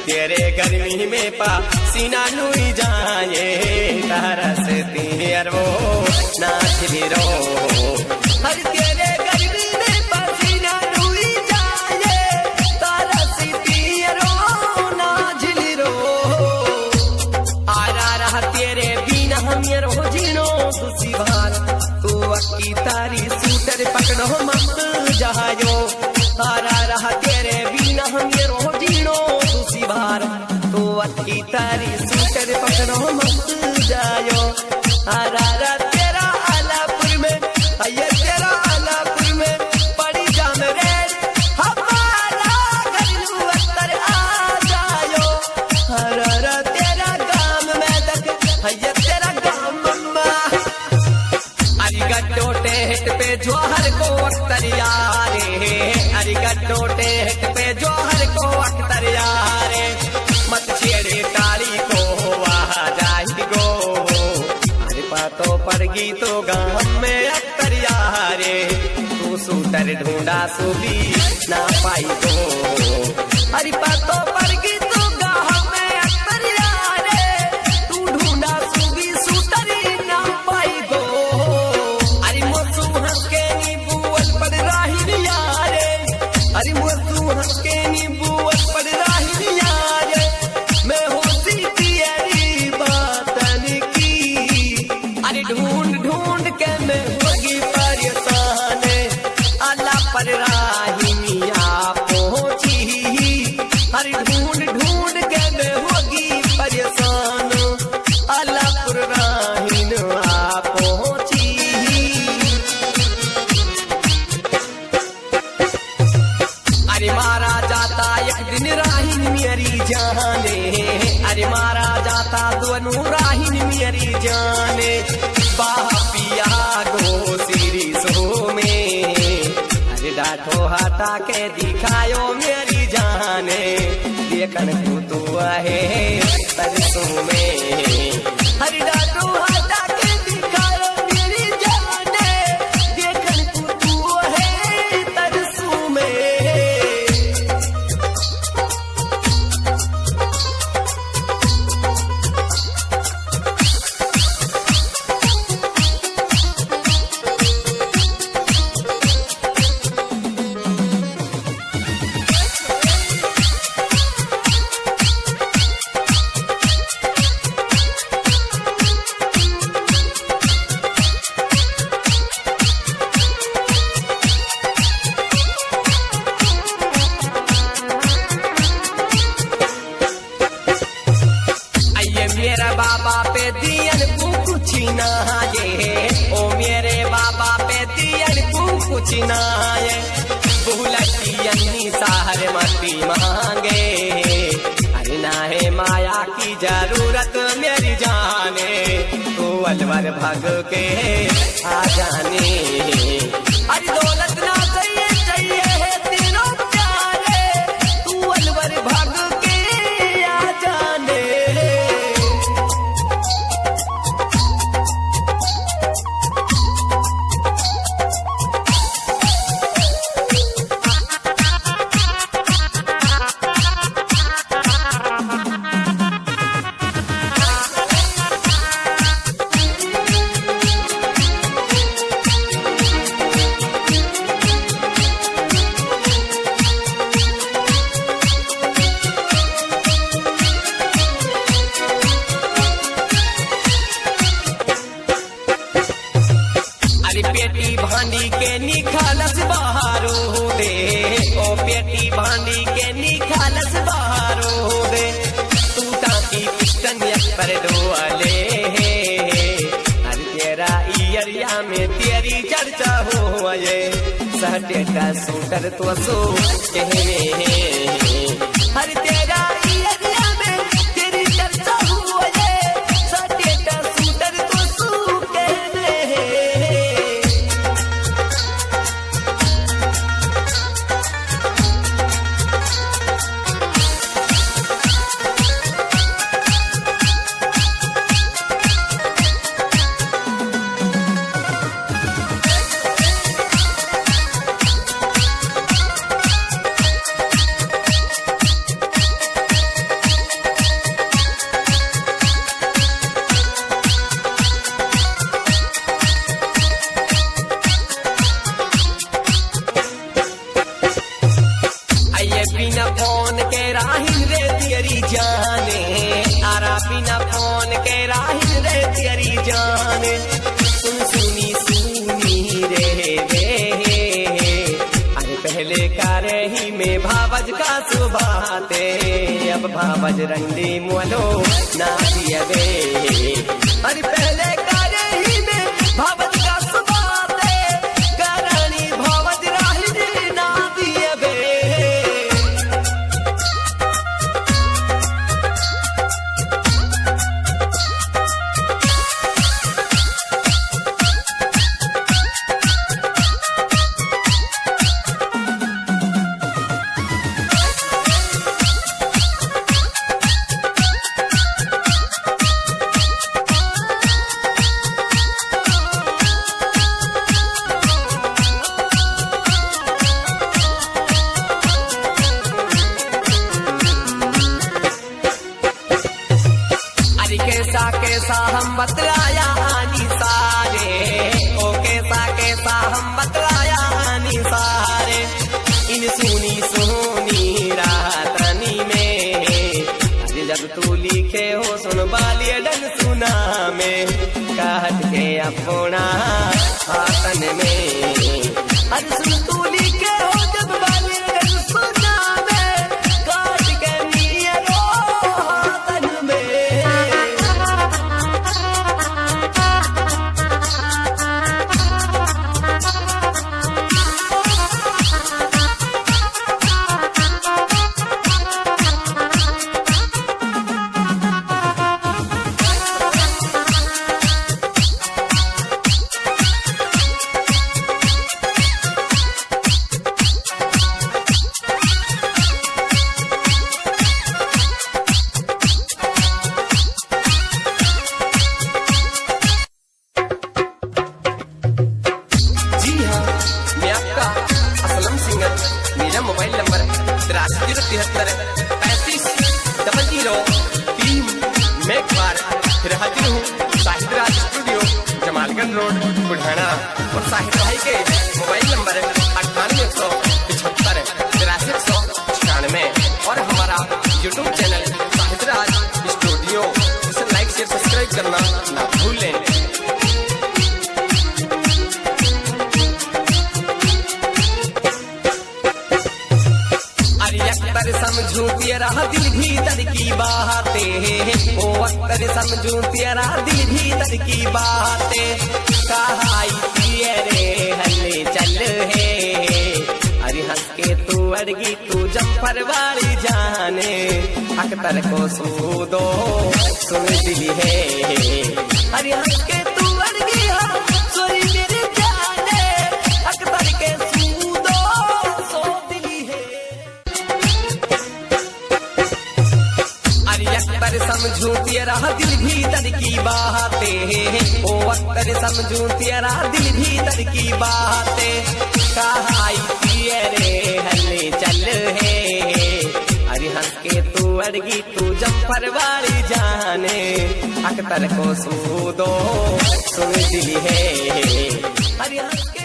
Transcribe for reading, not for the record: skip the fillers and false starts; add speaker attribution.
Speaker 1: तेरे गर्मी में पसीना लुई जाए तरसती अरबो नाचली रो हर तेरे गर्मी में पसीना लुई जाए तरसती अरबो नाचली रो आरा रहा तेरे बिना हम ये रो जीनो खुशी बार तू अक्की तारी सूटर पकड़ो मत जहायो आरा रहा तेरे बिना हम ये रो जीनो खुशी बार तू अक्की तारी सूटर पकड़ो मत जायो आरा रहा तेरा आलापुर में ये तेरा आलापुर में पड़ी जाम रे हमारा घर अंदर आ जायो आरा रहा तेरा गाम में तक ये तेरा गाम मम्मा अरिगड्डो टेहट पे जोहर को अख्तर यारे अरिगड्डो टेहट पे जोहर को अख्तर यारे मत छेड़े ताली को वाह जाहि गो अरे पातो पड़गी तो गाम में अख्तर यारे तू सूटर ढूंढा सुबी ना पाई गो अरे पातो पड़गी तो गाम में अख्तर यारे तू ढूंढा सुबी सूटर ना पाई गो अरे मोसू हंस के नी बुअल पड़ राही यारे अरे मोसू हंस के नी बुअल पड़ राही यारे मैं होती तेरी बातन की अरे ढूंढ ढूंढ के मैं होगी परेशान अल्लाह पर राही मिया पहुंची अरे ढूंढ ढूंढ के मैं होगी परेशान अल्लाह पर राही आ पहुंची अरे मारा जाता एक दिन राहिन मेरी जाने अरे मारा जाता दोनों राहिन मेरी जाने बाह पिया गो सिरी सो में अरे डाठो हटा के दिखायो मेरी जाने देखन तू है तरसों में हरि डाठो हटा के दिखायो मेरी जाने देखन तू है तरसों में मेरा बाबा पे दियन कुछ ना ये ओ मेरे बाबा पे दियन कुछ ना ये बुलटियनी साहर मती मांगे अरे ना है माया की जरूरत मेरी जाने तू अलवर भग के आ जाने अरे दौलत ना चाहिए चाहिए है तीनों प्यारे तू अलवर भग के आ जाने पेटी भांडी के निखालस बहारो दे ओ पेटी भांडी के निखालस बहारो दे तू टाकी पिस्टन पर डोले अरे तेरा इयरिया में तेरी चर्चा हो ये सटेटा सूटर तो सो कहने अरे तेरा इयरिया में तेरी चर्चा हो ये सटेटा सूटर तो सो कहने राहिन रे तेरी जाने, आरा बिना फोन के राहिन रे तेरी जाने। सुन सुनी सुनी रे अरे पहले का रही में भावज का सुबाते, अब भावज रंडी मोलो ना दियबे। अरे पहले का रही में भावज का सुबाते, करानी भावज राही ना दियबे। कैसा हम बतलाया आनी सारे, ओ कैसा हम बतलाया आनी सारे। इन सुनी सुनी रातनी में, अरे जब तू लिखे हो सुन बालिय डन सुना में, काट के अपना हाथन में। अरे सुन तू लिखे हो जब बालिय डन सुना में, काट के मियरो हाथन में। मेरा मोबाइल नंबर 8373 350003 मैं एक बार फिर हाजिर हूँ साहिद राज स्टूडियो, जमालगंज रोड, बुढ़ाना। और साहिद भाई के मोबाइल नंबर 9875 8396। और हमारा YouTube channel Sahid Raj studio, जिसे लाइक शेयर सब्सक्राइब करना ना भूलें। अक्तर समझू तेरा दिल भीतर की बातें, ओ अक्तर समझू तेरा दिल भीतर की बातें। कहाई रे हले चल है, अरे हंस के तू अड़गी तू जम्फर वाली जाने। अक्तर को सूदो सुन दिली है, अरे हंस के तू अड़गी सोरी मेरी जाने। अक्तर के सूदो सो दिली है। अक्तर समझू तेरा दिल भीतर की बातें, ओ अक्तर समझू तेरा दिल भीतर की बातें। कहाई रे हले चल है, अरे हंस के तू अड़गी तू जम्फर वाली जाने। अक्तर को सूदो सुन दिली है, अरे हंस के